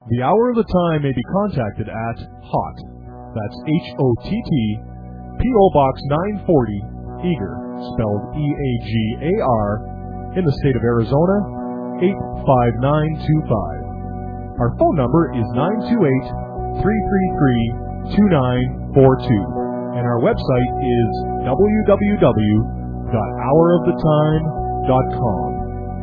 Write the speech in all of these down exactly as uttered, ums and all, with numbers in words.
The Hour of the Time may be contacted at HOTT, that's H O T T, P O Box nine forty, Eagar, spelled E A G A R, in the state of Arizona, eight five nine two five. Our phone number is nine two eight, three three three, two nine four two, and our website is w w w dot hour of the time dot com.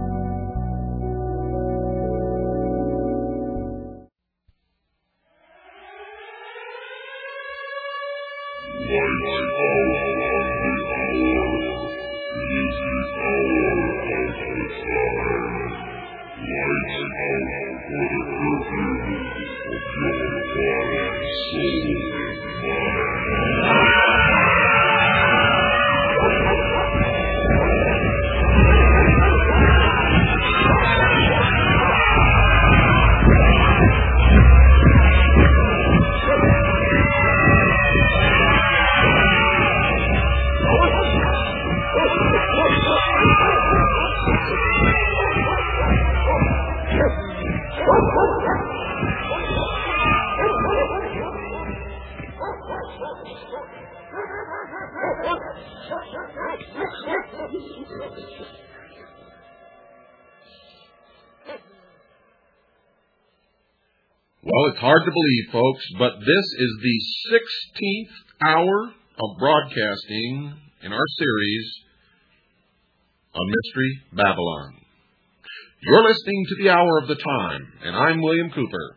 Well, it's hard to believe, folks, but this is the sixteenth hour of broadcasting in our series on Mystery Babylon. You're listening to the Hour of the Time, and I'm William Cooper.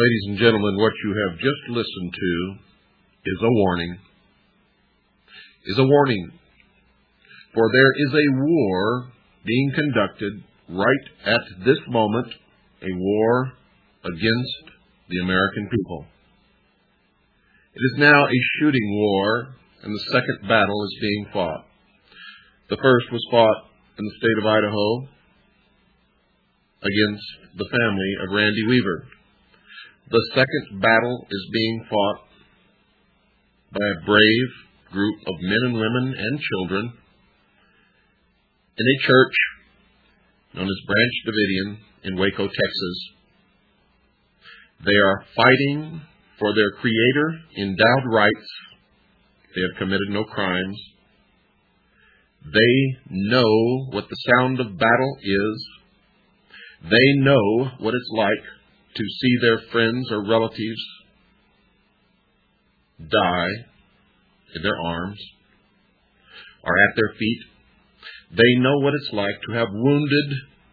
Ladies and gentlemen, what you have just listened to is a warning. Is a warning. For there is a war being conducted right at this moment, a war against the American people. It is now a shooting war, and the second battle is being fought. The first was fought in the state of Idaho against the family of Randy Weaver. The second battle is being fought by a brave group of men and women and children in a church known as Branch Davidian in Waco, Texas. They are fighting for their Creator-endowed rights. They have committed no crimes. They know what the sound of battle is. They know what it's like to see their friends or relatives die in their arms or at their feet. They know what it's like to have wounded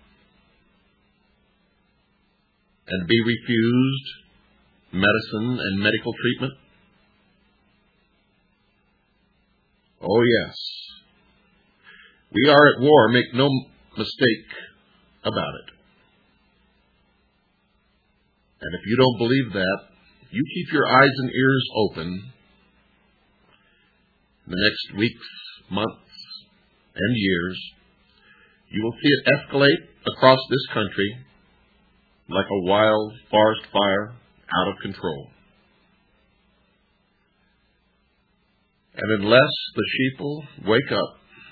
and be refused medicine and medical treatment. Oh, yes. We are at war, make no mistake about it. And if you don't believe that, you keep your eyes and ears open in the next weeks, months, and years. You will see it escalate across this country like a wild forest fire out of control. And unless the sheeple wake up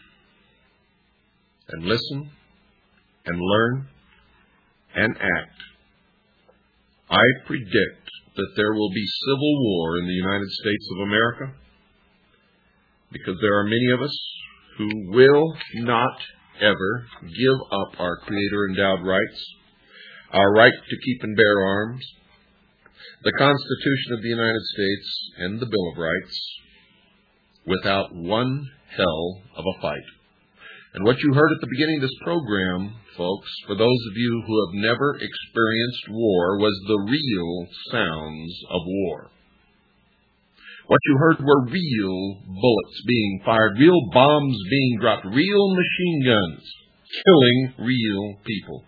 and listen and learn and act, I predict that there will be civil war in the United States of America, because there are many of us who will not ever give up our Creator-endowed rights, our right to keep and bear arms, the Constitution of the United States, and the Bill of Rights, without one hell of a fight. And what you heard at the beginning of this program, folks, for those of you who have never experienced war, was the real sounds of war. What you heard were real bullets being fired, real bombs being dropped, real machine guns killing real people.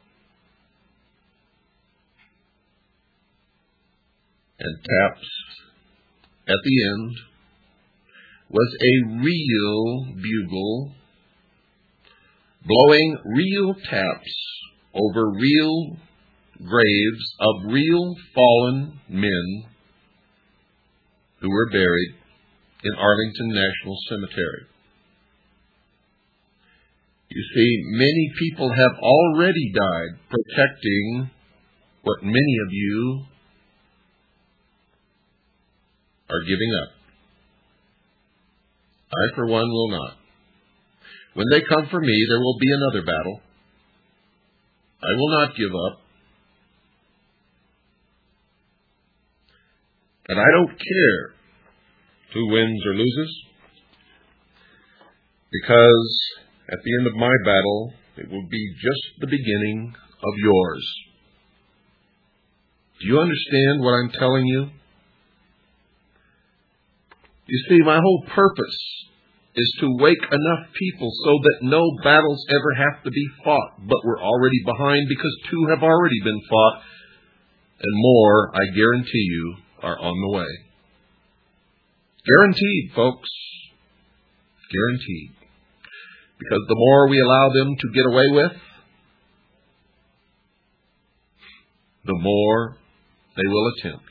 And taps at the end was a real bugle blowing real taps over real graves of real fallen men who were buried in Arlington National Cemetery. You see, many people have already died protecting what many of you are giving up. I, for one, will not. When they come for me, there will be another battle. I will not give up. And I don't care who wins or loses, because at the end of my battle, it will be just the beginning of yours. Do you understand what I'm telling you? You see, my whole purpose is to wake enough people so that no battles ever have to be fought. But we're already behind because two have already been fought, and more, I guarantee you, are on the way. Guaranteed, folks. Guaranteed. Because the more we allow them to get away with, the more they will attempt.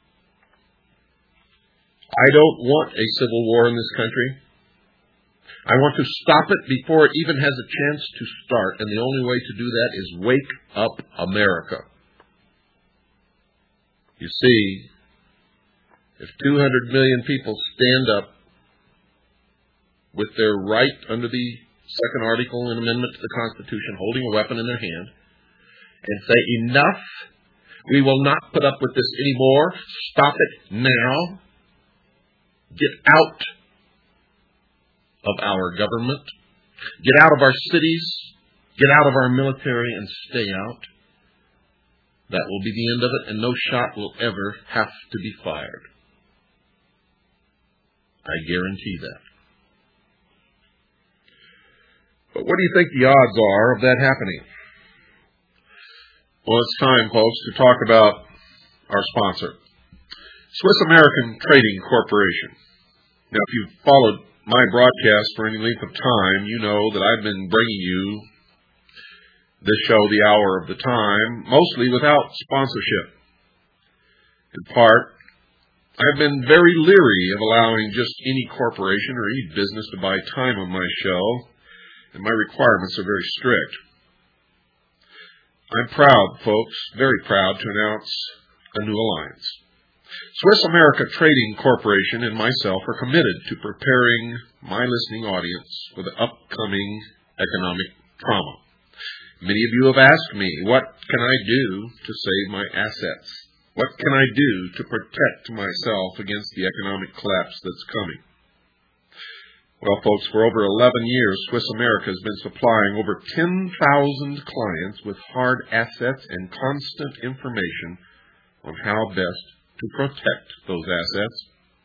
I don't want a civil war in this country. I want to stop it before it even has a chance to start. And the only way to do that is wake up America. You see, if two hundred million people stand up with their right under the second article and amendment to the Constitution, holding a weapon in their hand, and say, enough, we will not put up with this anymore, stop it now, get out of our government, get out of our cities, get out of our military, and stay out, That will be the end of it, and no shot will ever have to be fired. I guarantee that. But what do you think the odds are of that happening? Well, it's time, folks, to talk about our sponsor, Swiss American Trading Corporation. Now, if you've followed my broadcast for any length of time, you know that I've been bringing you this show, The Hour of the Time, mostly without sponsorship. In part, I've been very leery of allowing just any corporation or any business to buy time on my show, and my requirements are very strict. I'm proud, folks, very proud to announce a new alliance. Swiss America Trading Corporation and myself are committed to preparing my listening audience for the upcoming economic trauma. Many of you have asked me, what can I do to save my assets? What can I do to protect myself against the economic collapse that's coming? Well, folks, for over eleven years, Swiss America has been supplying over ten thousand clients with hard assets and constant information on how best to protect those assets.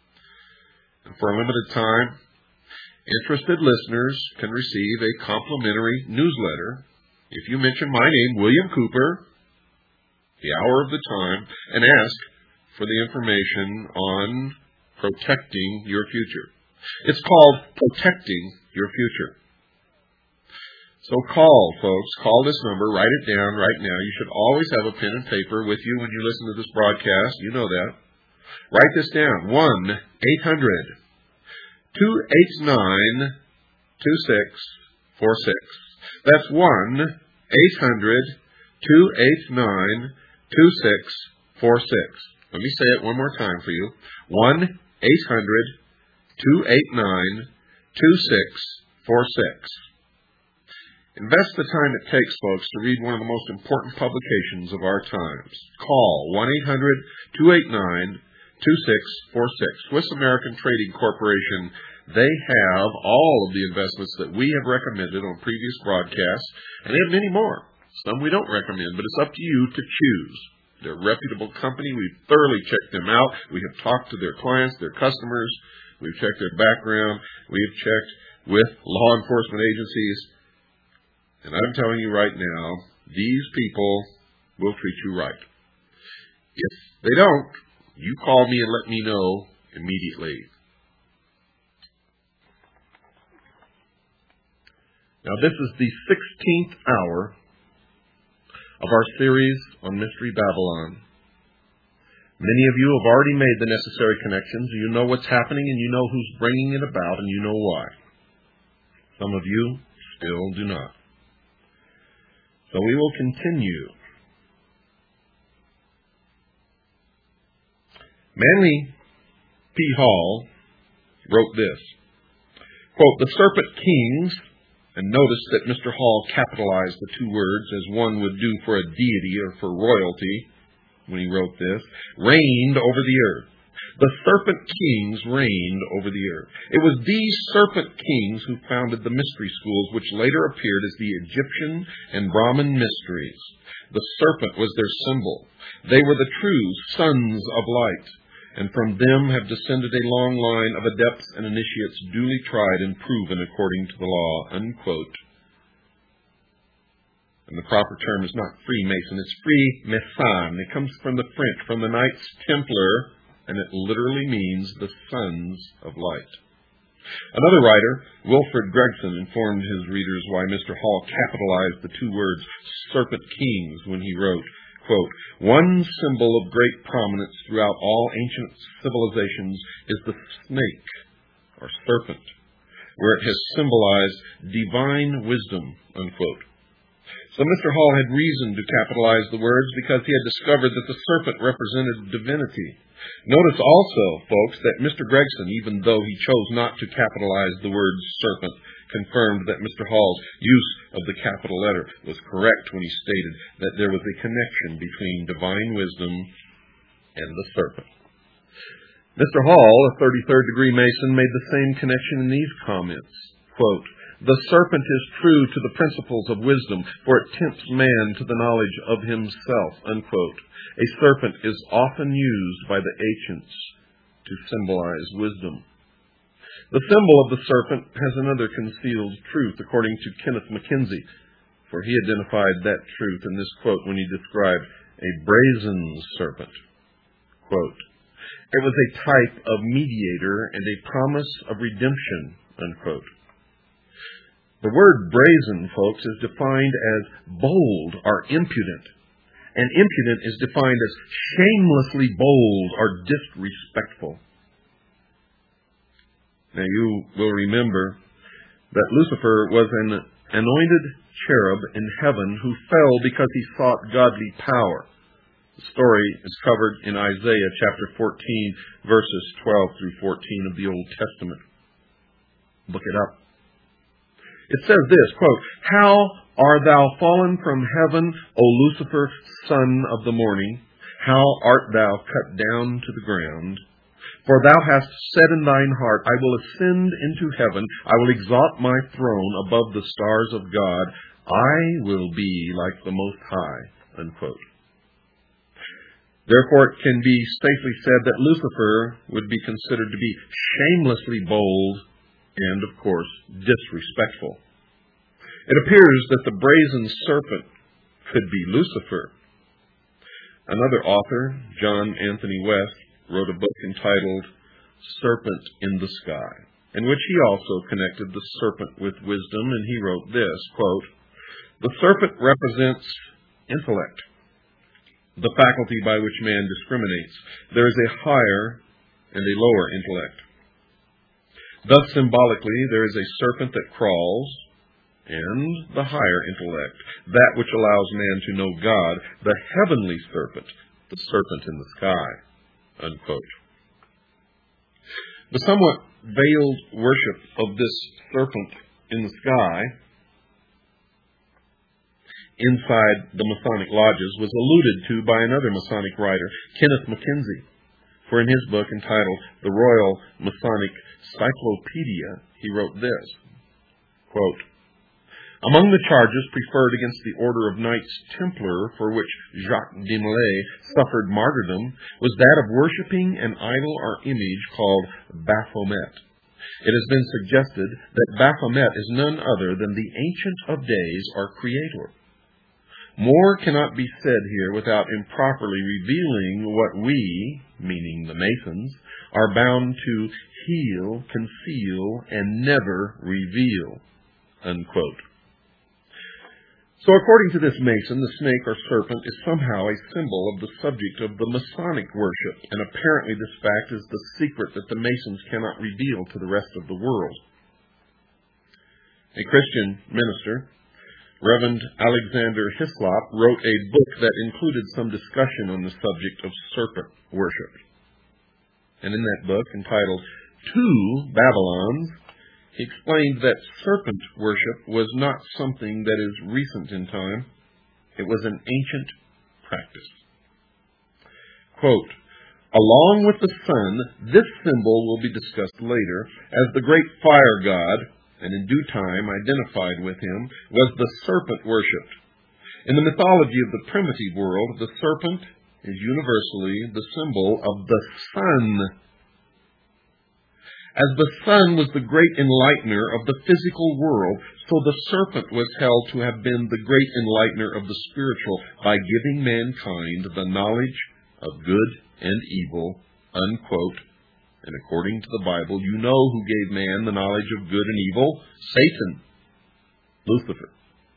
And for a limited time, interested listeners can receive a complimentary newsletter if you mention my name, William Cooper, The Hour of the Time, and ask for the information on protecting your future. It's called Protecting Your Future. So call, folks. Call this number. Write it down right now. You should always have a pen and paper with you when you listen to this broadcast. You know that. Write this down. one eight hundred two eight nine two six four six. That's one eight hundred two eight nine two six four six. Let me say it one more time for you. one eight hundred two eight nine two six four six. Invest the time it takes, folks, to read one of the most important publications of our times. Call one eight hundred two eight nine two six four six. Swiss American Trading Corporation. They have all of the investments that we have recommended on previous broadcasts, and they have many more. Some we don't recommend, but it's up to you to choose. They're a reputable company. We've thoroughly checked them out. We have talked to their clients, their customers. We've checked their background. We've checked with law enforcement agencies. And I'm telling you right now, these people will treat you right. If they don't, you call me and let me know immediately. Now, this is the sixteenth hour of our series on Mystery Babylon. Many of you have already made the necessary connections. You know what's happening, and you know who's bringing it about, and you know why. Some of you still do not. So we will continue. Manly P. Hall wrote this, quote, "The Serpent Kings," and notice that Mister Hall capitalized the two words as one would do for a deity or for royalty when he wrote this, "reigned over the earth. The Serpent Kings reigned over the earth. It was these Serpent Kings who founded the mystery schools, which later appeared as the Egyptian and Brahmin mysteries. The serpent was their symbol. They were the true sons of light, and from them have descended a long line of adepts and initiates duly tried and proven according to the law," unquote. And the proper term is not Freemason, it's Freemason. It comes from the French, from the Knights Templar, and it literally means the sons of light. Another writer, Wilfred Gregson, informed his readers why Mister Hall capitalized the two words Serpent Kings when he wrote, quote, "One symbol of great prominence throughout all ancient civilizations is the snake, or serpent, where it has symbolized divine wisdom," unquote. So Mister Hall had reason to capitalize the words because he had discovered that the serpent represented divinity. Notice also, folks, that Mister Gregson, even though he chose not to capitalize the word serpent, confirmed that Mister Hall's use of the capital letter was correct when he stated that there was a connection between divine wisdom and the serpent. Mister Hall, a thirty-third degree Mason, made the same connection in these comments. Quote, The serpent is true to the principles of wisdom, for it tempts man to the knowledge of himself, unquote. A serpent is often used by the ancients to symbolize wisdom. The symbol of the serpent has another concealed truth, according to Kenneth Mackenzie, for he identified that truth in this quote when he described a brazen serpent. Quote, it was a type of mediator and a promise of redemption, unquote. The word brazen, folks, is defined as bold or impudent, and impudent is defined as shamelessly bold or disrespectful. Now you will remember that Lucifer was an anointed cherub in heaven who fell because he sought godly power. The story is covered in Isaiah chapter fourteen, verses twelve through fourteen of the Old Testament. Look it up. It says this, quote, how art thou fallen from heaven, O Lucifer, son of the morning? How art thou cut down to the ground? For thou hast said in thine heart, I will ascend into heaven, I will exalt my throne above the stars of God, I will be like the Most High, unquote. Therefore, it can be safely said that Lucifer would be considered to be shamelessly bold and, of course, disrespectful. It appears that the brazen serpent could be Lucifer. Another author, John Anthony West, wrote a book entitled Serpent in the Sky, in which he also connected the serpent with wisdom, and he wrote this, quote, the serpent represents intellect, the faculty by which man discriminates. There is a higher and a lower intellect. Thus, symbolically, there is a serpent that crawls, and the higher intellect, that which allows man to know God, the heavenly serpent, the serpent in the sky, unquote. The somewhat veiled worship of this serpent in the sky inside the Masonic lodges was alluded to by another Masonic writer, Kenneth Mackenzie. For in his book entitled The Royal Masonic Cyclopedia, he wrote this, quote, among the charges preferred against the Order of Knights Templar, for which Jacques de Molay suffered martyrdom, was that of worshipping an idol or image called Baphomet. It has been suggested that Baphomet is none other than the Ancient of Days or Creator. More cannot be said here without improperly revealing what we, meaning the Masons, are bound to heal, conceal, and never reveal, unquote. So according to this Mason, the snake or serpent is somehow a symbol of the subject of the Masonic worship, and apparently this fact is the secret that the Masons cannot reveal to the rest of the world. A Christian minister, Reverend Alexander Hislop, wrote a book that included some discussion on the subject of serpent worship. And in that book, entitled Two Babylons, he explained that serpent worship was not something that is recent in time. It was an ancient practice. Quote, along with the sun, this symbol will be discussed later as the great fire god, and in due time identified with him, was the serpent worshipped. In the mythology of the primitive world, the serpent is universally the symbol of the sun. As the sun was the great enlightener of the physical world, so the serpent was held to have been the great enlightener of the spiritual by giving mankind the knowledge of good and evil, unquote. And according to the Bible, you know who gave man the knowledge of good and evil? Satan, Lucifer.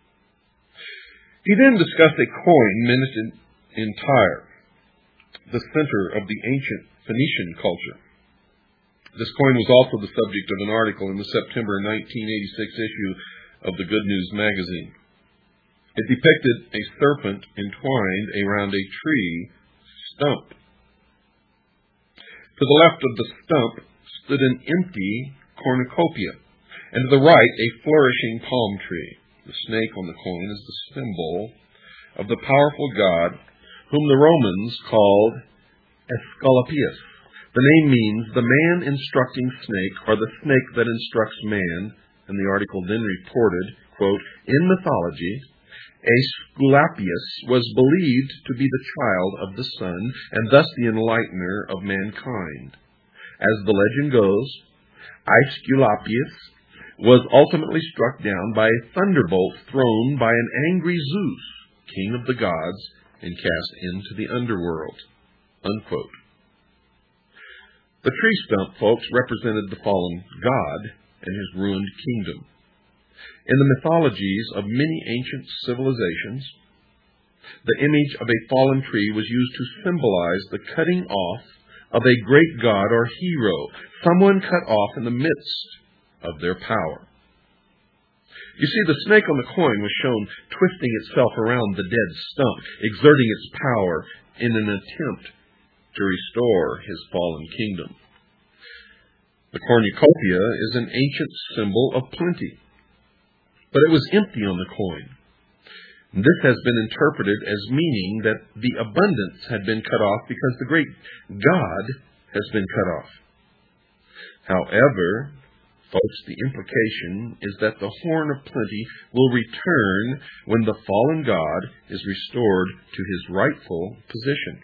He then discussed a coin mentioned in Tyre, the center of the ancient Phoenician culture. This coin was also the subject of an article in the September nineteen eighty-six issue of the Good News magazine. It depicted a serpent entwined around a tree stump. To the left of the stump stood an empty cornucopia, and to the right a flourishing palm tree. The snake on the coin is the symbol of the powerful god whom the Romans called Aesculapius. The name means the man instructing snake, or the snake that instructs man, and the article then reported, quote, in mythology, Aesculapius was believed to be the child of the sun, and thus the enlightener of mankind. As the legend goes, Aesculapius was ultimately struck down by a thunderbolt thrown by an angry Zeus, king of the gods, and cast into the underworld. Unquote. The tree stump, folks, represented the fallen god and his ruined kingdom. In the mythologies of many ancient civilizations, the image of a fallen tree was used to symbolize the cutting off of a great god or hero, someone cut off in the midst of their power. You see, the snake on the coin was shown twisting itself around the dead stump, exerting its power in an attempt to restore his fallen kingdom. The cornucopia is an ancient symbol of plenty, but it was empty on the coin. This has been interpreted as meaning that the abundance had been cut off because the great God has been cut off. However, folks, the implication is that the horn of plenty will return when the fallen God is restored to his rightful position.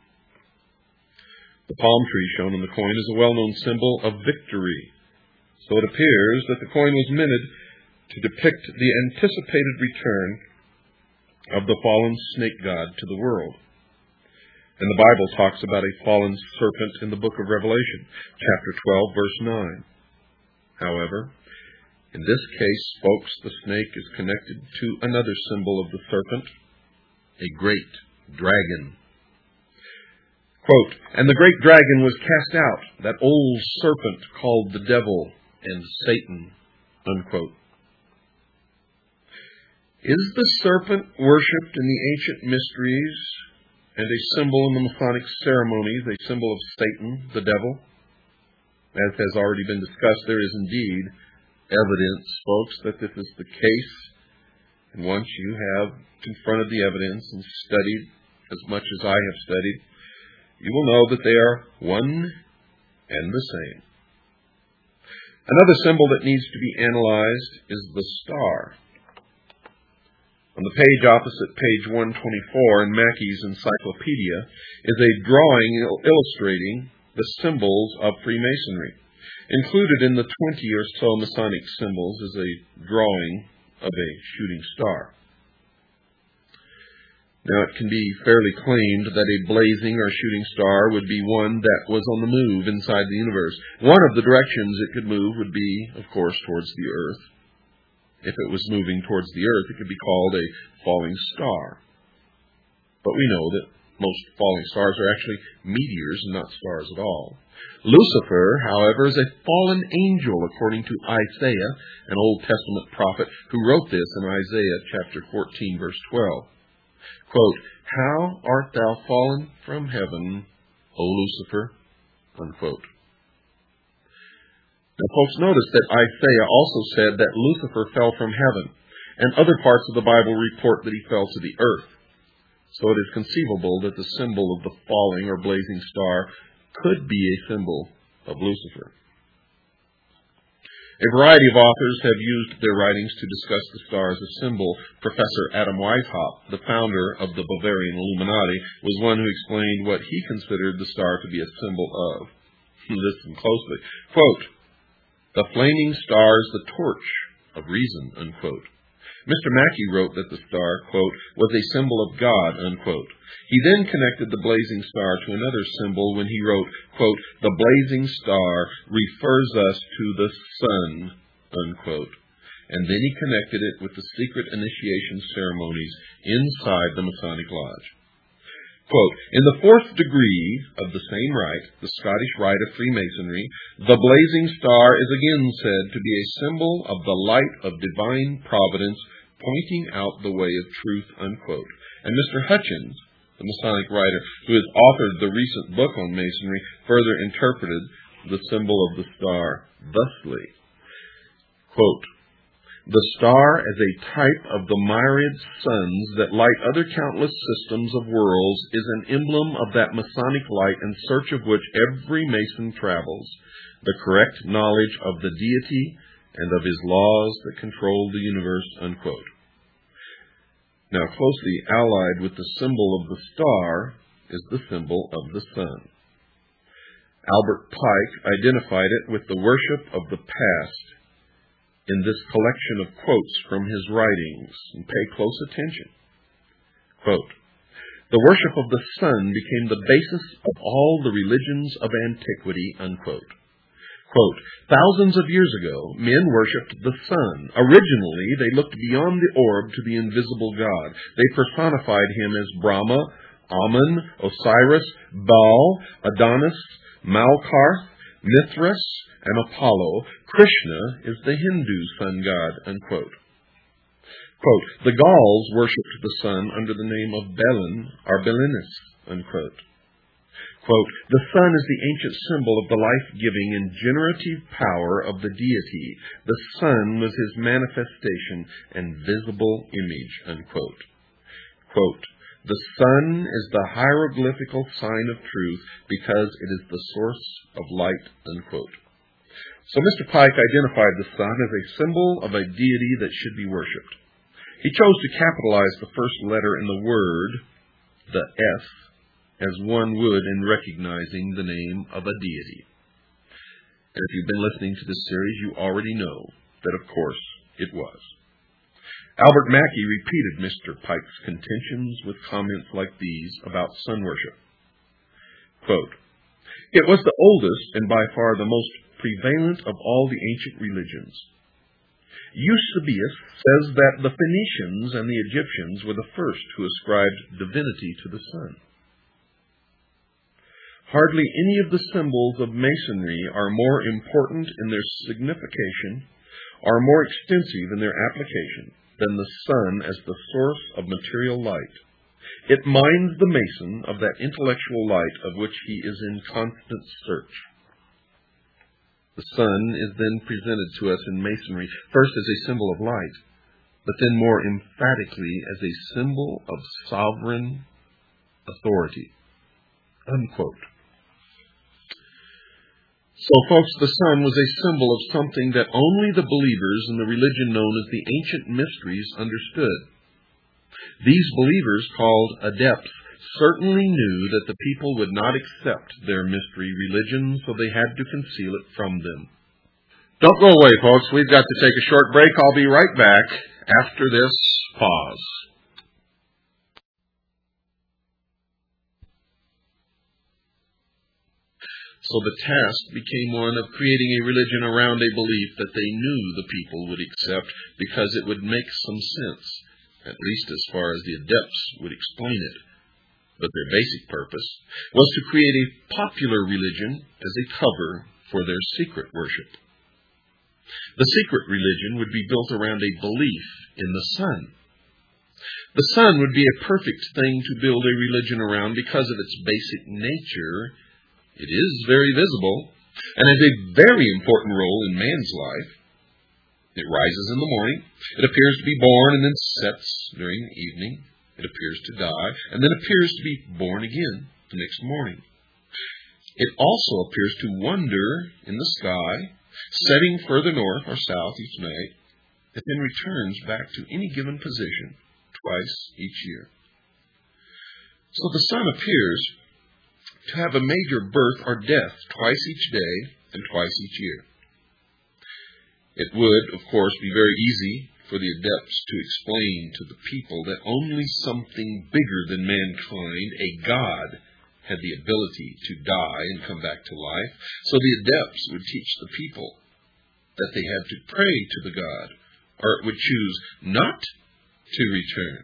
The palm tree shown on the coin is a well-known symbol of victory, so it appears that the coin was minted to depict the anticipated return of the fallen snake god to the world. And the Bible talks about a fallen serpent in the book of Revelation, chapter twelve, verse nine. However, in this case, folks, the snake is connected to another symbol of the serpent, a great dragon. Quote, and the great dragon was cast out, that old serpent called the devil and Satan. Unquote. Is the serpent worshipped in the ancient mysteries and a symbol in the Masonic ceremonies, a symbol of Satan, the devil? As has already been discussed, there is indeed evidence, folks, that this is the case. And once you have confronted the evidence and studied as much as I have studied, you will know that they are one and the same. Another symbol that needs to be analyzed is the star. On the page opposite page one twenty-four in Mackey's Encyclopedia is a drawing illustrating the symbols of Freemasonry. Included in the twenty or so Masonic symbols is a drawing of a shooting star. Now, it can be fairly claimed that a blazing or shooting star would be one that was on the move inside the universe. One of the directions it could move would be, of course, towards the earth. If it was moving towards the earth, it could be called a falling star. But we know that most falling stars are actually meteors and not stars at all. Lucifer, however, is a fallen angel, according to Isaiah, an Old Testament prophet who wrote this in Isaiah chapter fourteen, verse twelve. Quote, how art thou fallen from heaven, O Lucifer? Unquote. Now, folks, notice that Isaiah also said that Lucifer fell from heaven, and other parts of the Bible report that he fell to the earth. So it is conceivable that the symbol of the falling or blazing star could be a symbol of Lucifer. A variety of authors have used their writings to discuss the star as a symbol. Professor Adam Weishaupt, the founder of the Bavarian Illuminati, was one who explained what he considered the star to be a symbol of. Listen closely. Quote, the flaming star is the torch of reason, unquote. Mister Mackey wrote that the star, quote, was a symbol of God, unquote. He then connected the blazing star to another symbol when he wrote, quote, the blazing star refers us to the sun, unquote. And then he connected it with the secret initiation ceremonies inside the Masonic Lodge. Quote, in the fourth degree of the same rite, the Scottish rite of Freemasonry, the blazing star is again said to be a symbol of the light of divine providence pointing out the way of truth, unquote. And Mister Hutchins, the Masonic writer who has authored the recent book on Masonry, further interpreted the symbol of the star thusly. Quote, the star as a type of the myriad suns that light other countless systems of worlds is an emblem of that Masonic light in search of which every Mason travels, the correct knowledge of the deity and of his laws that control the universe, unquote. Now, closely allied with the symbol of the star is the symbol of the sun. Albert Pike identified it with the worship of the past in this collection of quotes from his writings, and pay close attention. Quote, "The worship of the sun became the basis of all the religions of antiquity," unquote. Quote, "Thousands of years ago, men worshipped the sun. Originally, they looked beyond the orb to the invisible God. They personified him as Brahma, Amun, Osiris, Baal, Adonis, Malkarth, Mithras, and Apollo. Krishna is the Hindu sun god," unquote. Quote, "The Gauls worshipped the sun under the name of Belin, or Belinus," unquote. Quote, "The sun is the ancient symbol of the life-giving and generative power of the deity. The sun was his manifestation and visible image," unquote. Quote, "The sun is the hieroglyphical sign of truth because it is the source of light," unquote. So Mister Pike identified the sun as a symbol of a deity that should be worshipped. He chose to capitalize the first letter in the word, the S, as one would in recognizing the name of a deity. And if you've been listening to this series, you already know that, of course, it was. Albert Mackey repeated Mister Pike's contentions with comments like these about sun worship. Quote, "It was the oldest and by far the most prevalent of all the ancient religions. Eusebius says that the Phoenicians and the Egyptians were the first who ascribed divinity to the sun. Hardly any of the symbols of Masonry are more important in their signification, or more extensive in their application, than the sun as the source of material light. It minds the Mason of that intellectual light of which he is in constant search. The sun is then presented to us in Masonry, first as a symbol of light, but then more emphatically as a symbol of sovereign authority." Unquote. So, folks, the sun was a symbol of something that only the believers in the religion known as the ancient mysteries understood. These believers, called adepts, certainly knew that the people would not accept their mystery religion, so they had to conceal it from them. Don't go away, folks. We've got to take a short break. I'll be right back after this pause. So the task became one of creating a religion around a belief that they knew the people would accept because it would make some sense, at least as far as the adepts would explain it. But their basic purpose was to create a popular religion as a cover for their secret worship. The secret religion would be built around a belief in the sun. The sun would be a perfect thing to build a religion around because of its basic nature. It is very visible and has a very important role in man's life. It rises in the morning, it appears to be born and then sets during the evening. It appears to die, and then appears to be born again the next morning. It also appears to wander in the sky, setting further north or south each night. It then returns back to any given position twice each year. So the sun appears to have a major birth or death twice each day and twice each year. It would, of course, be very easy for the adepts to explain to the people that only something bigger than mankind, a god, had the ability to die and come back to life. So the adepts would teach the people that they had to pray to the god, or it would choose not to return.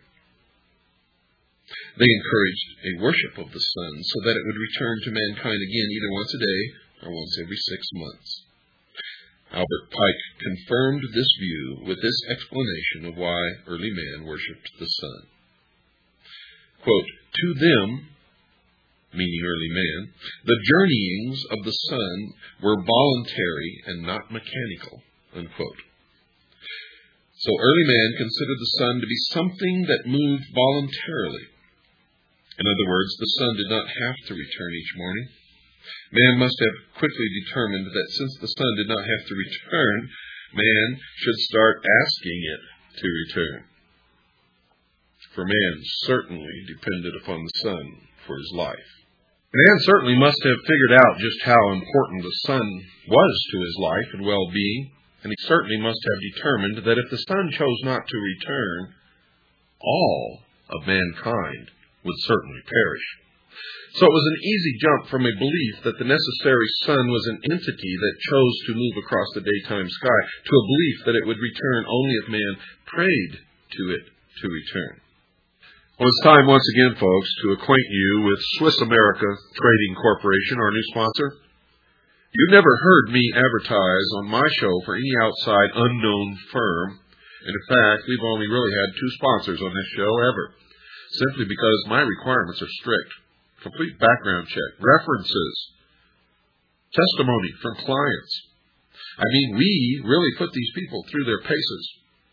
They encouraged a worship of the sun so that it would return to mankind again either once a day or once every six months. Albert Pike confirmed this view with this explanation of why early man worshipped the sun. Quote, "To them," meaning early man, "the journeyings of the sun were voluntary and not mechanical." Unquote. So early man considered the sun to be something that moved voluntarily. In other words, the sun did not have to return each morning. Man must have quickly determined that since the sun did not have to return, man should start asking it to return. For man certainly depended upon the sun for his life. Man certainly must have figured out just how important the sun was to his life and well-being, and he certainly must have determined that if the sun chose not to return, all of mankind would certainly perish. So it was an easy jump from a belief that the necessary sun was an entity that chose to move across the daytime sky to a belief that it would return only if man prayed to it to return. Well, it's time once again, folks, to acquaint you with Swiss America Trading Corporation, our new sponsor. You've never heard me advertise on my show for any outside unknown firm. And in fact, we've only really had two sponsors on this show ever, simply because my requirements are strict. Complete background check, references, testimony from clients. I mean, we really put these people through their paces.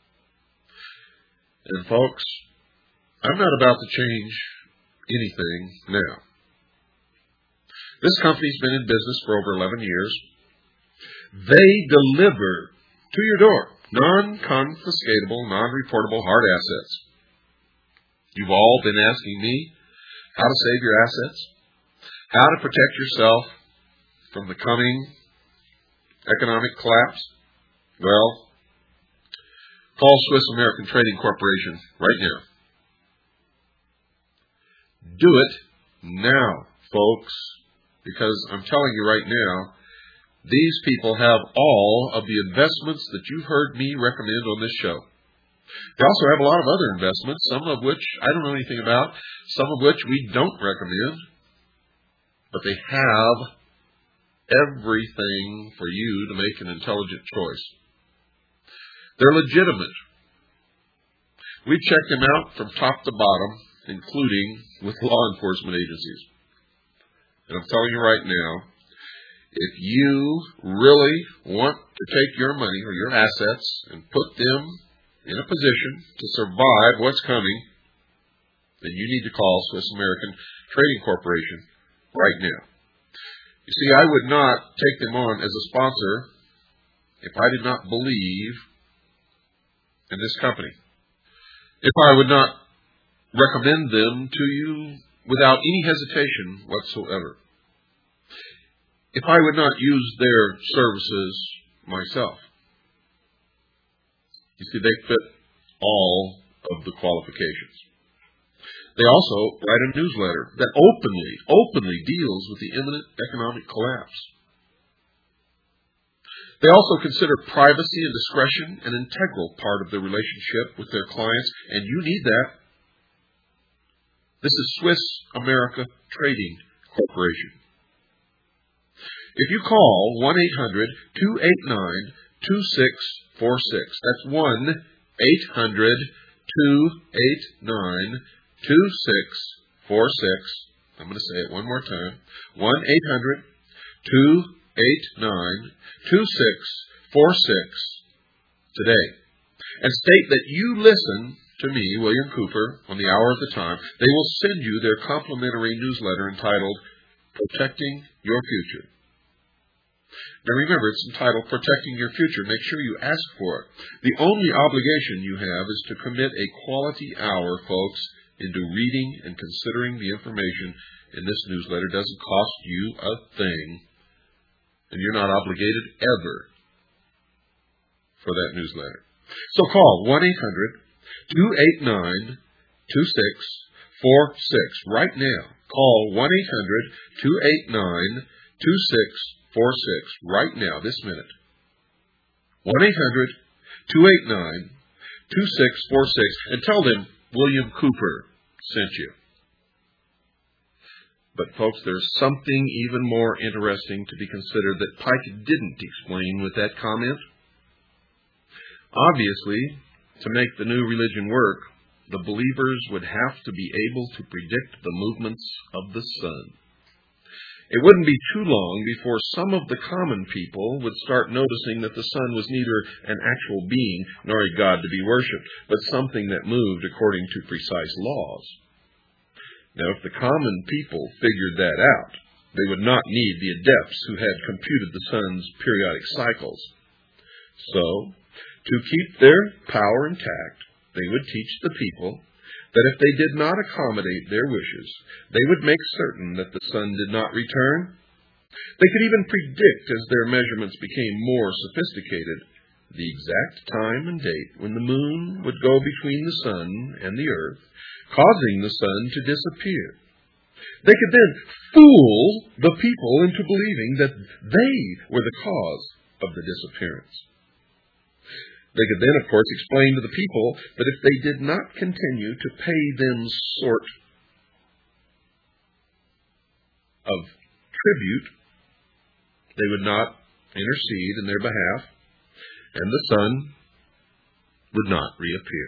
And folks, I'm not about to change anything now. This company's been in business for over eleven years. They deliver to your door non-confiscatable, non-reportable hard assets. You've all been asking me how to save your assets, how to protect yourself from the coming economic collapse. Well, call Swiss American Trading Corporation right now. Do it now, folks, because I'm telling you right now, these people have all of the investments that you've heard me recommend on this show. They also have a lot of other investments, some of which I don't know anything about, some of which we don't recommend, but they have everything for you to make an intelligent choice. They're legitimate. We've checked them out from top to bottom, including with law enforcement agencies. And I'm telling you right now, if you really want to take your money or your assets and put them in a position to survive what's coming, then you need to call Swiss American Trading Corporation right now. You see, I would not take them on as a sponsor if I did not believe in this company. If I would not recommend them to you without any hesitation whatsoever. If I would not use their services myself. You see, they fit all of the qualifications. They also write a newsletter that openly, openly deals with the imminent economic collapse. They also consider privacy and discretion an integral part of the relationship with their clients, and you need that. This is Swiss America Trading Corporation. If you call one eight hundred, two eight nine, two six four six, that's one eight hundred, two eight nine, two six four six, I'm going to say it one more time, one eight hundred, two eight nine, two six four six today, and state that you listen to me, William Cooper, on the hour of the time. They will send you their complimentary newsletter entitled Protecting Your Future. Now remember, it's entitled Protecting Your Future. Make sure you ask for it. The only obligation you have is to commit a quality hour, folks, into reading and considering the information in this newsletter. It doesn't cost you a thing, and you're not obligated ever for that newsletter. So call one eight hundred, two eight nine, two six four six right now. Call one eight hundred, two eight nine, two six four six right now, this minute. one eight hundred, two eight nine, two six four six, and tell them William Cooper sent you. But folks, there's something even more interesting to be considered that Pike didn't explain with that comment. Obviously, to make the new religion work, the believers would have to be able to predict the movements of the sun. It wouldn't be too long before some of the common people would start noticing that the sun was neither an actual being nor a god to be worshipped, but something that moved according to precise laws. Now, if the common people figured that out, they would not need the adepts who had computed the sun's periodic cycles. So, to keep their power intact, they would teach the people that if they did not accommodate their wishes, they would make certain that the sun did not return. They could even predict, as their measurements became more sophisticated, the exact time and date when the moon would go between the sun and the earth, causing the sun to disappear. They could then fool the people into believing that they were the cause of the disappearance. They could then, of course, explain to the people that if they did not continue to pay them sort of tribute, they would not intercede in their behalf, and the sun would not reappear.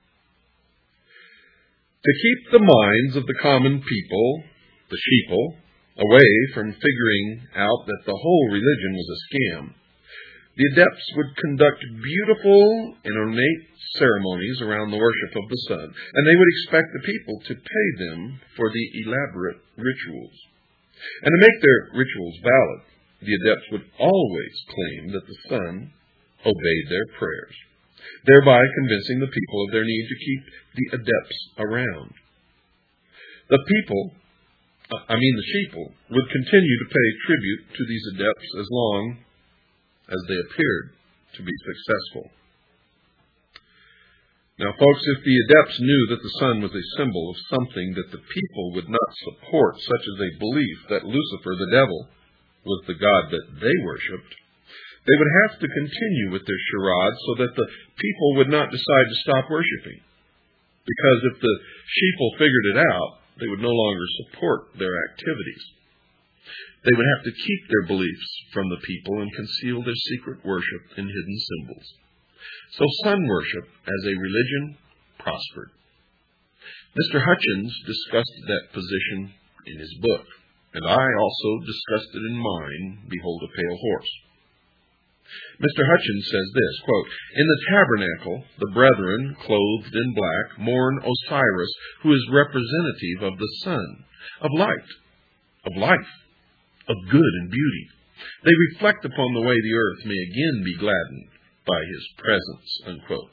To keep the minds of the common people, the sheeple, away from figuring out that the whole religion was a scam, the adepts would conduct beautiful and ornate ceremonies around the worship of the sun, and they would expect the people to pay them for the elaborate rituals. And to make their rituals valid, the adepts would always claim that the sun obeyed their prayers, thereby convincing the people of their need to keep the adepts around. The people, I mean the sheeple, would continue to pay tribute to these adepts as long as they appeared to be successful. Now, folks, if the adepts knew that the sun was a symbol of something that the people would not support, such as a belief that Lucifer, the devil, was the god that they worshipped, they would have to continue with their charade so that the people would not decide to stop worshiping. Because if the sheeple figured it out, they would no longer support their activities. They would have to keep their beliefs from the people and conceal their secret worship in hidden symbols. So sun worship as a religion prospered. Mister Hutchins discussed that position in his book, and I also discussed it in mine, Behold a Pale Horse. Mister Hutchins says this, quote, "In the tabernacle, the brethren, clothed in black, mourn Osiris, who is representative of the sun, of light, of life, of good and beauty. They reflect upon the way the earth may again be gladdened by his presence," unquote.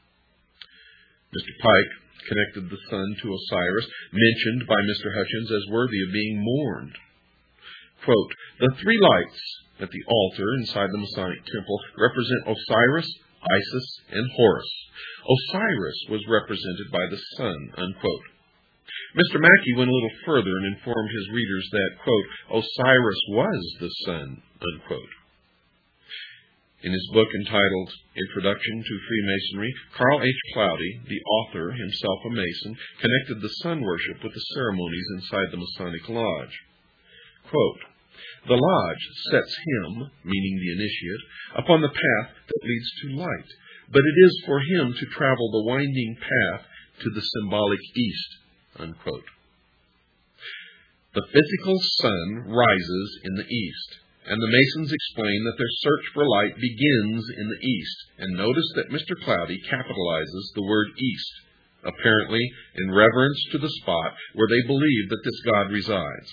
Mister Pike connected the sun to Osiris, mentioned by Mister Hutchins as worthy of being mourned. Quote, "The three lights at the altar inside the Masonic temple represent Osiris, Isis, and Horus. Osiris was represented by the sun," unquote. Mister Mackey went a little further and informed his readers that, quote, "Osiris was the sun," unquote. In his book entitled Introduction to Freemasonry, Carl H. Cloudy, the author, himself a Mason, connected the sun worship with the ceremonies inside the Masonic Lodge. Quote, "The lodge sets him," meaning the initiate, "upon the path that leads to light, but it is for him to travel the winding path to the symbolic east," unquote. The physical sun rises in the east, and the Masons explain that their search for light begins in the east. And notice that Mister Cloudy capitalizes the word east, apparently in reverence to the spot where they believe that this god resides.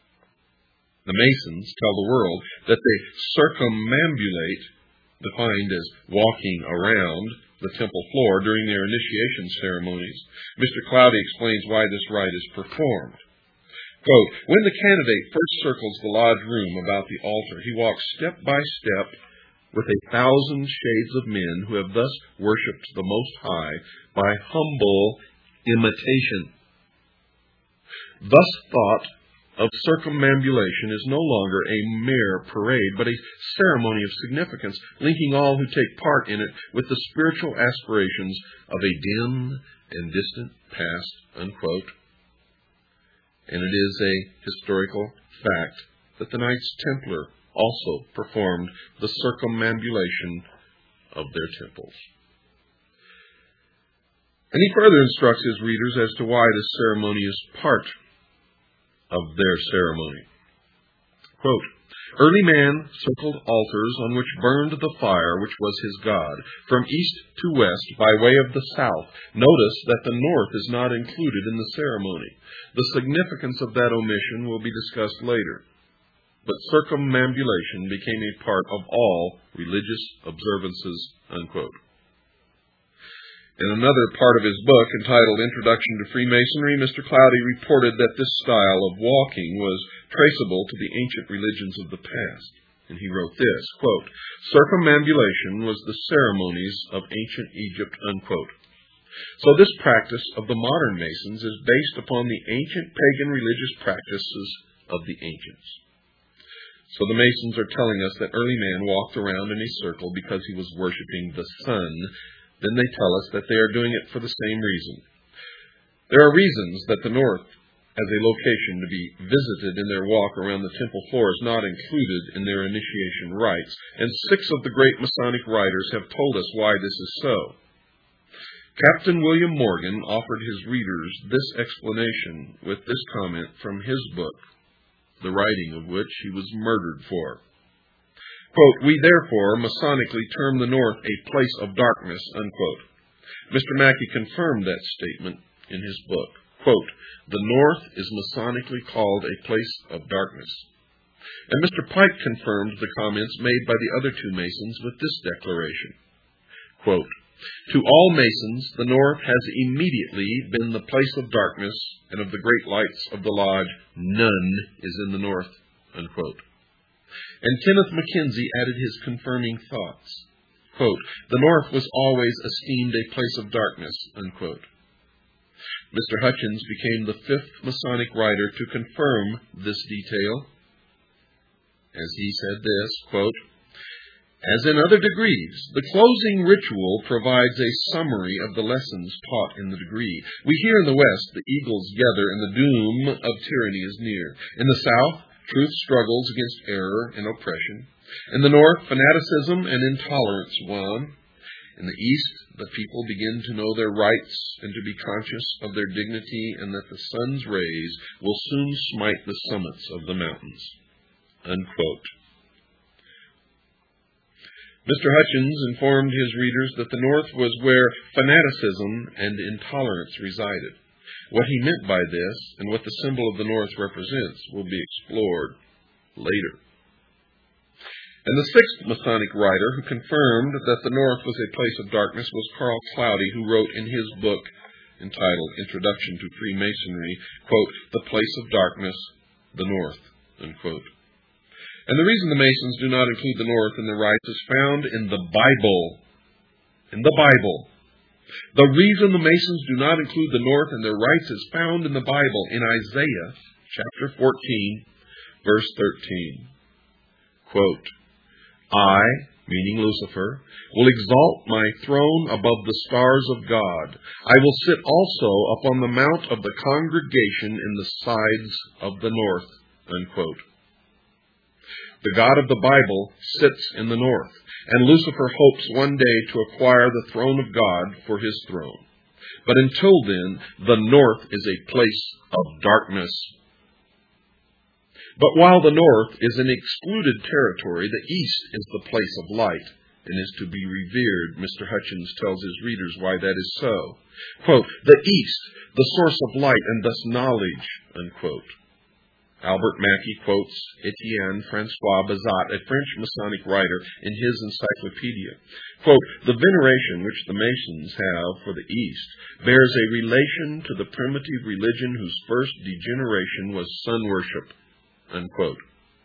The Masons tell the world that they circumambulate, defined as walking around the temple floor during their initiation ceremonies. Mister Cloudy explains why this rite is performed. Quote, "When the candidate first circles the lodge room about the altar, he walks step by step with a thousand shades of men who have thus worshipped the Most High by humble imitation. Thus thought of circumambulation is no longer a mere parade, but a ceremony of significance, linking all who take part in it with the spiritual aspirations of a dim and distant past," unquote. And it is a historical fact that the Knights Templar also performed the circumambulation of their temples. And he further instructs his readers as to why this ceremony is part of their ceremony. Quote, "Early man circled altars on which burned the fire which was his god, from east to west by way of the south. Notice that the north is not included in the ceremony. The significance of that omission will be discussed later. but circumambulation became a part of all religious observances, unquote. In another part of his book, entitled Introduction to Freemasonry, Mister Cloudy reported that this style of walking was traceable to the ancient religions of the past. And he wrote this, quote, "Circumambulation was the ceremonies of ancient Egypt," unquote. So this practice of the modern Masons is based upon the ancient pagan religious practices of the ancients. So the Masons are telling us that early man walked around in a circle because he was worshiping the sun. Then they tell us that they are doing it for the same reason. There are reasons that the North, as a location to be visited in their walk around the temple floor, is not included in their initiation rites, and six of the great Masonic writers have told us why this is so. Captain William Morgan offered his readers this explanation with this comment from his book, the writing of which he was murdered for. Quote, "We therefore Masonically term the North a place of darkness," unquote. Mister Mackey confirmed that statement in his book. Quote, "The North is Masonically called a place of darkness." And Mister Pike confirmed the comments made by the other two Masons with this declaration. Quote, "To all Masons, the North has immediately been the place of darkness, and of the great lights of the Lodge, none is in the North," unquote. And Kenneth Mackenzie added his confirming thoughts. Quote, "The North was always esteemed a place of darkness," unquote. Mister Hutchins became the fifth Masonic writer to confirm this detail, as he said this, quote, "As in other degrees, the closing ritual provides a summary of the lessons taught in the degree. We hear in the West the eagles gather and the doom of tyranny is near. In the South, truth struggles against error and oppression. In the North, fanaticism and intolerance won. In the East, the people begin to know their rights and to be conscious of their dignity, and that the sun's rays will soon smite the summits of the mountains," unquote. Mister Hutchins informed his readers that the North was where fanaticism and intolerance resided. What he meant by this, and what the symbol of the North represents, will be explored later. And the sixth Masonic writer who confirmed that the North was a place of darkness was Carl Cloudy, who wrote in his book entitled Introduction to Freemasonry, quote, "The place of darkness, the North," unquote. And the reason the Masons do not include the North in the rites is found in the Bible. In the Bible. The reason the Masons do not include the North in their rites is found in the Bible, in Isaiah chapter fourteen, verse thirteen. Quote, "I," meaning Lucifer, "will exalt my throne above the stars of God. I will sit also upon the mount of the congregation in the sides of the north," unquote. The God of the Bible sits in the north, and Lucifer hopes one day to acquire the throne of God for his throne. But until then, the north is a place of darkness. But while the north is an excluded territory, the east is the place of light and is to be revered. Mister Hutchins tells his readers why that is so. Quote, "The east, the source of light and thus knowledge," unquote. Albert Mackey quotes Etienne Francois Bazat, a French Masonic writer, in his encyclopedia. Quote, "The veneration which the Masons have for the East bears a relation to the primitive religion whose first degeneration was sun worship," unquote.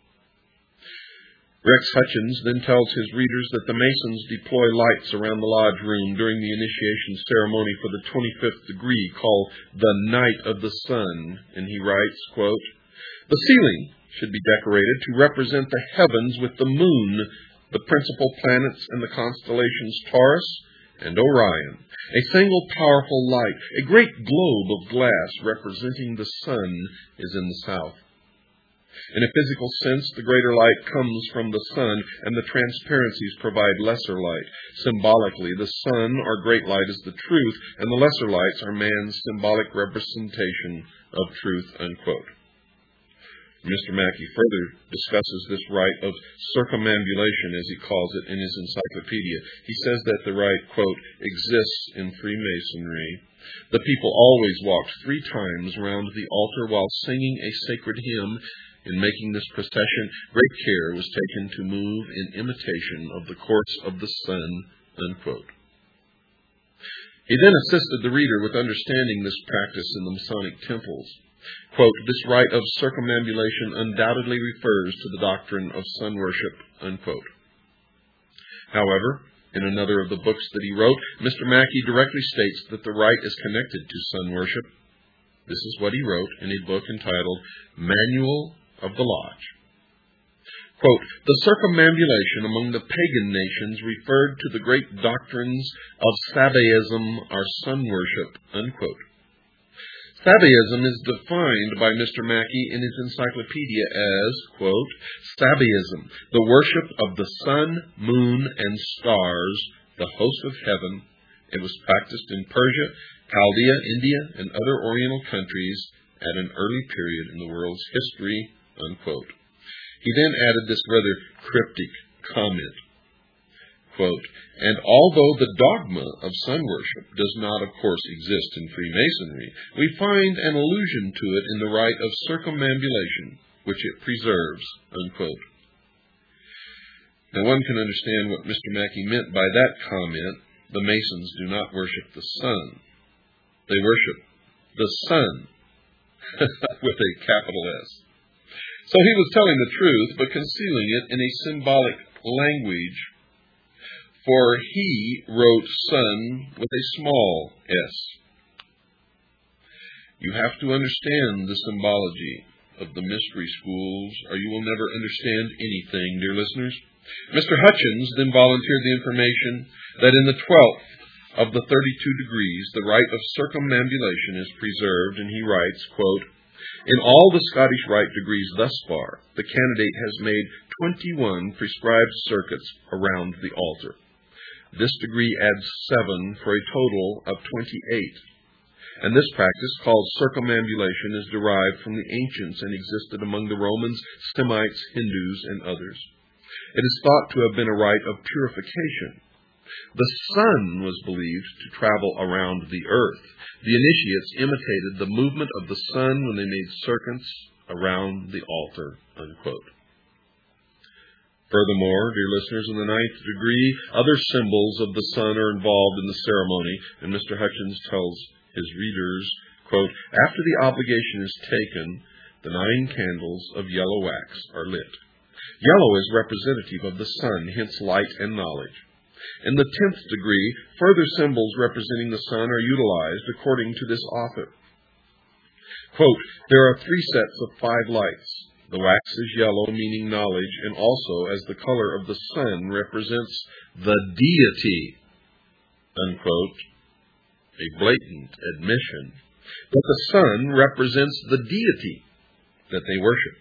Rex Hutchins then tells his readers that the Masons deploy lights around the lodge room during the initiation ceremony for the twenty-fifth degree, called the Night of the Sun, and he writes, quote, "The ceiling should be decorated to represent the heavens with the moon, the principal planets and the constellations Taurus and Orion. A single powerful light, a great globe of glass representing the sun, is in the south. In a physical sense, the greater light comes from the sun, and the transparencies provide lesser light. Symbolically, the sun, or great light, is the truth, and the lesser lights are man's symbolic representation of truth," unquote. Mister Mackey further discusses this rite of circumambulation, as he calls it, in his encyclopedia. He says that the rite, quote, "exists in Freemasonry. The people always walked three times round the altar while singing a sacred hymn, In making this procession, great care was taken to move in imitation of the course of the sun, unquote. He then assisted the reader with understanding this practice in the Masonic temples. Quote, this rite of circumambulation undoubtedly refers to the doctrine of sun worship, unquote. However, in another of the books that he wrote, Mister Mackey directly states that the rite is connected to sun worship. This is what he wrote in a book entitled Manual of the Lodge. Quote, the circumambulation among the pagan nations referred to the great doctrines of Sabaism or sun worship, unquote. Sabaism is defined by Mister Mackey in his encyclopedia as, quote, Sabaism, the worship of the sun, moon, and stars, the host of heaven. It was practiced in Persia, Chaldea, India, and other Oriental countries at an early period in the world's history, unquote. He then added this rather cryptic comment, quote, and although the dogma of sun worship does not, of course, exist in Freemasonry, we find an allusion to it in the rite of circumambulation, which it preserves, unquote. Now one can understand what Mister Mackey meant by that comment. The Masons do not worship the sun. They worship the sun with a capital S. So he was telling the truth, but concealing it in a symbolic language, for he wrote sun with a small s. You have to understand the symbology of the mystery schools, or you will never understand anything, dear listeners. Mister Hutchins then volunteered the information that in the twelfth of the thirty-two degrees, the rite of circumambulation is preserved, and he writes, quote, in all the Scottish rite degrees thus far, the candidate has made twenty-one prescribed circuits around the altar. This degree adds seven for a total of twenty-eight. And this practice, called circumambulation, is derived from the ancients and existed among the Romans, Semites, Hindus, and others. It is thought to have been a rite of purification. The sun was believed to travel around the earth. The initiates imitated the movement of the sun when they made circuits around the altar, unquote. Furthermore, dear listeners, in the ninth degree, other symbols of the sun are involved in the ceremony, and Mister Hutchins tells his readers, quote, after the obligation is taken, the nine candles of yellow wax are lit. Yellow is representative of the sun, hence light and knowledge. In the tenth degree, further symbols representing the sun are utilized according to this author. Quote, there are three sets of five lights. The wax is yellow, meaning knowledge, and also as the color of the sun represents the deity, unquote, a blatant admission that the sun represents the deity that they worship.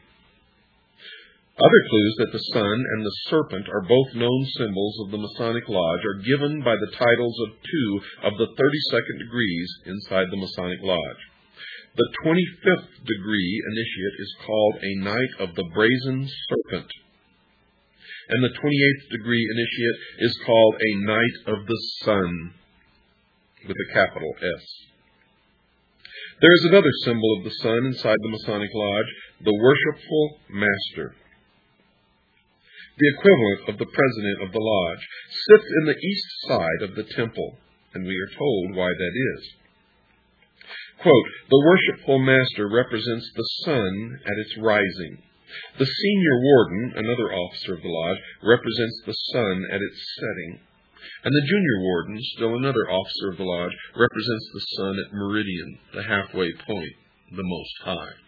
Other clues that the sun and the serpent are both known symbols of the Masonic Lodge are given by the titles of two of the thirty-second degrees inside the Masonic Lodge. The twenty-fifth degree initiate is called a Knight of the Brazen Serpent, and the twenty-eighth degree initiate is called a Knight of the Sun, with a capital S. There is another symbol of the sun inside the Masonic Lodge, the Worshipful Master. The equivalent of the president of the lodge sits in the east side of the temple, and we are told why that is. Quote, the Worshipful Master represents the sun at its rising. The Senior Warden, another officer of the lodge, represents the sun at its setting. And the Junior Warden, still another officer of the lodge, represents the sun at meridian, the halfway point, the Most High.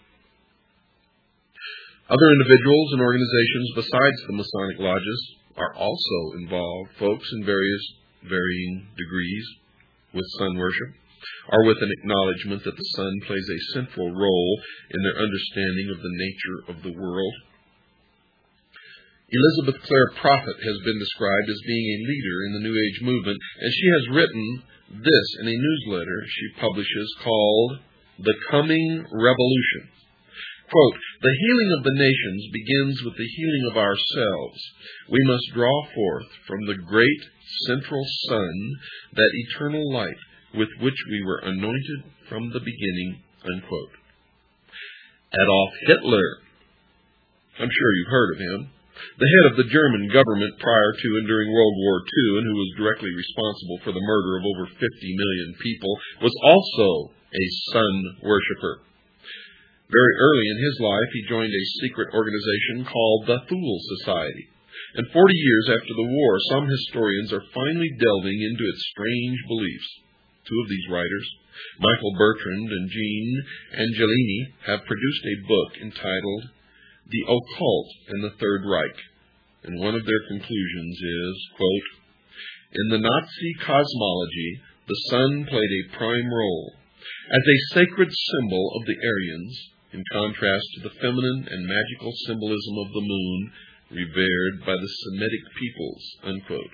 Other individuals and organizations besides the Masonic lodges are also involved, folks, in various varying degrees with sun worship, or with an acknowledgement that the sun plays a central role in their understanding of the nature of the world. Elizabeth Clare Prophet has been described as being a leader in the New Age movement, and she has written this in a newsletter she publishes called The Coming Revolution. Quote, the healing of the nations begins with the healing of ourselves. We must draw forth from the great central sun that eternal light with which we were anointed from the beginning, unquote. Adolf Hitler I'm sure you've heard of him. The head of the German government prior to and during World War Two, and who was directly responsible for the murder of over fifty million people, was also a sun worshipper. Very early in his life, he joined a secret organization called the Thule Society. And forty years after the war, some historians are finally delving into its strange beliefs. Two of these writers, Michael Bertrand and Jean Angelini, have produced a book entitled The Occult and the Third Reich. And one of their conclusions is, quote, "In the Nazi cosmology, the sun played a prime role as a sacred symbol of the Aryans, in contrast to the feminine and magical symbolism of the moon revered by the Semitic peoples," unquote.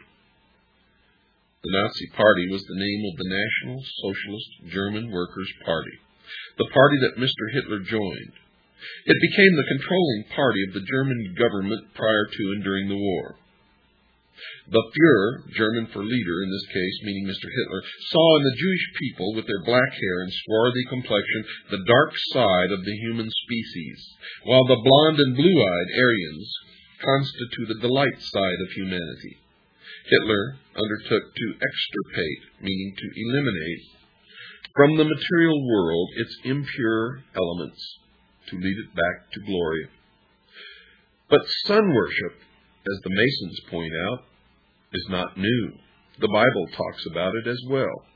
The Nazi Party was the name of the National Socialist German Workers' Party, the party that Mister Hitler joined. It became the controlling party of the German government prior to and during the war. The Führer, German for leader in this case, meaning Mister Hitler, saw in the Jewish people with their black hair and swarthy complexion the dark side of the human species, while the blonde and blue-eyed Aryans constituted the light side of humanity. Hitler undertook to extirpate, meaning to eliminate, from the material world its impure elements, to lead it back to glory. But sun worship, as the Masons point out, is not new. The Bible talks about it as well.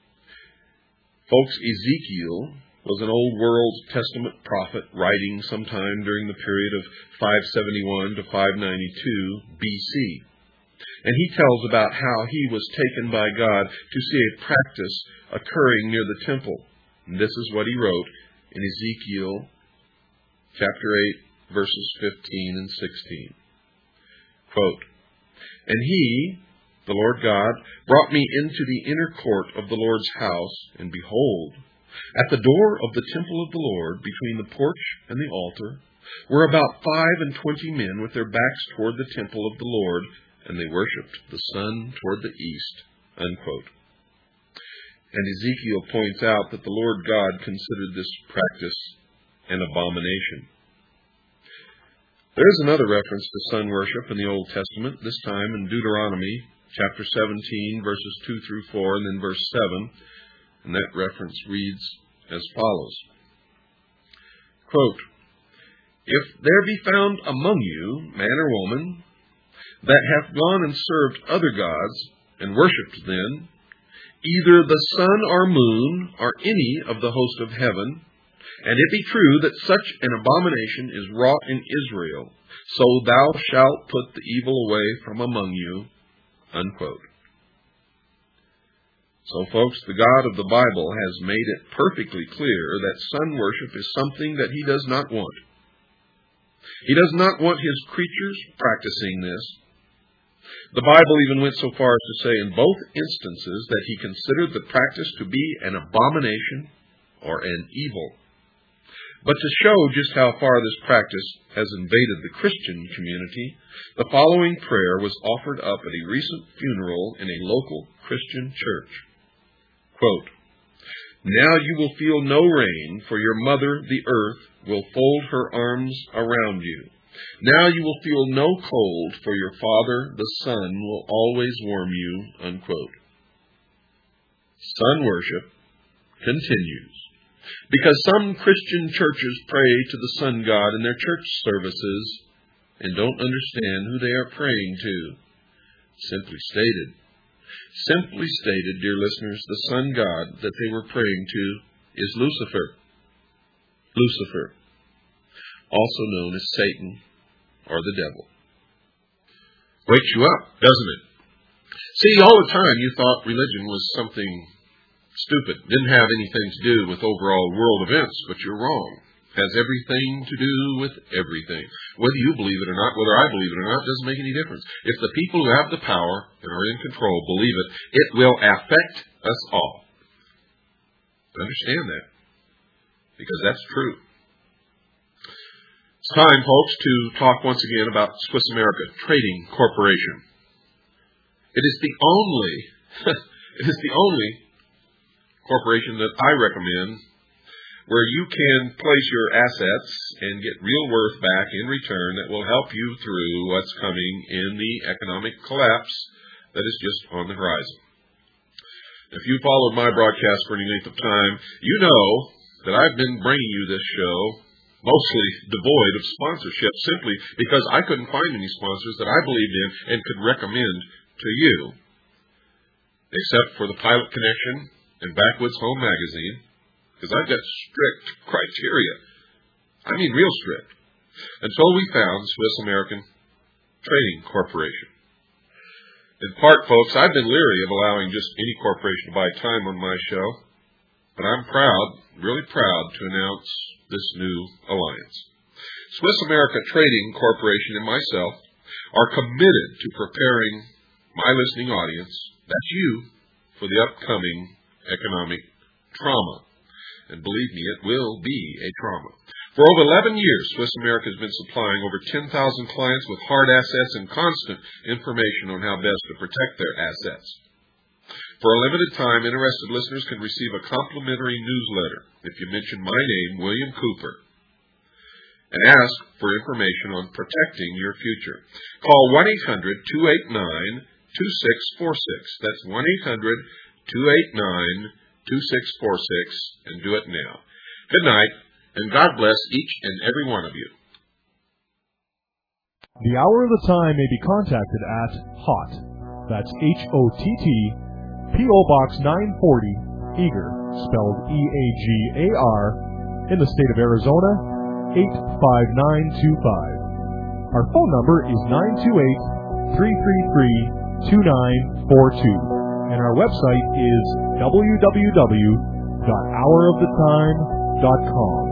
Folks, Ezekiel was an Old World Testament prophet writing sometime during the period of five seventy-one to five ninety-two B C. And he tells about how he was taken by God to see a practice occurring near the temple. And this is what he wrote in Ezekiel chapter eight, verses fifteen and sixteen. Quote, "And he, the Lord God, brought me into the inner court of the Lord's house, and behold, at the door of the temple of the Lord, between the porch and the altar, were about five and twenty men with their backs toward the temple of the Lord, and they worshipped the sun toward the east." Unquote. And Ezekiel points out that the Lord God considered this practice an abomination. There is another reference to sun worship in the Old Testament, this time in Deuteronomy chapter seventeen, verses two through four, and then verse seven. And that reference reads as follows. Quote, "If there be found among you man or woman that hath gone and served other gods, and worshipped them, either the sun or moon, or any of the host of heaven, and it be true that such an abomination is wrought in Israel, so thou shalt put the evil away from among you." Unquote. So, folks, the God of the Bible has made it perfectly clear that sun worship is something that he does not want. He does not want his creatures practicing this. The Bible even went so far as to say in both instances that he considered the practice to be an abomination or an evil. But to show just how far this practice has invaded the Christian community, the following prayer was offered up at a recent funeral in a local Christian church. Quote, "Now you will feel no rain, for your mother, the earth, will fold her arms around you. Now you will feel no cold, for your father, the sun, will always warm you." Unquote. Sun worship continues, because some Christian churches pray to the sun god in their church services and don't understand who they are praying to. Simply stated, simply stated, dear listeners, the sun god that they were praying to is Lucifer. Lucifer, also known as Satan or the devil. Wakes you up, doesn't it? See, all the time you thought religion was something stupid, didn't have anything to do with overall world events, but you're wrong. It has everything to do with everything. Whether you believe it or not, whether I believe it or not, doesn't make any difference. If the people who have the power and are in control believe it, it will affect us all. Understand that, because that's true. It's time, folks, to talk once again about Swiss America Trading Corporation. It is the only, it is the only corporation that I recommend where you can place your assets and get real worth back in return that will help you through what's coming in the economic collapse that is just on the horizon. If you followed my broadcast for any length of time, you know that I've been bringing you this show mostly devoid of sponsorship simply because I couldn't find any sponsors that I believed in and could recommend to you, except for the Pilot Connection and Backwoods Home Magazine, because I've got strict criteria. I mean real strict. And so we found Swiss American Trading Corporation. In part, folks, I've been leery of allowing just any corporation to buy time on my show, but I'm proud, really proud, to announce this new alliance. Swiss America Trading Corporation and myself are committed to preparing my listening audience, that's you, for the upcoming economic trauma. And believe me, it will be a trauma. For over eleven years, Swiss America has been supplying over ten thousand clients with hard assets and constant information on how best to protect their assets. For a limited time, interested listeners can receive a complimentary newsletter if you mention my name, William Cooper, and ask for information on protecting your future. Call one eight hundred, two eight nine, two six four six. That's one eight hundred, two eight nine, two six four six, and do it now. Good night, and God bless each and every one of you. The Hour of the Time may be contacted at HOTT, that's H O T T, P O Box nine forty, Eagar, spelled E A G A R, in the state of Arizona, eight five nine two five. Our phone number is nine two eight, three three three, two nine four two, and our website is w w w dot hour of the time dot com.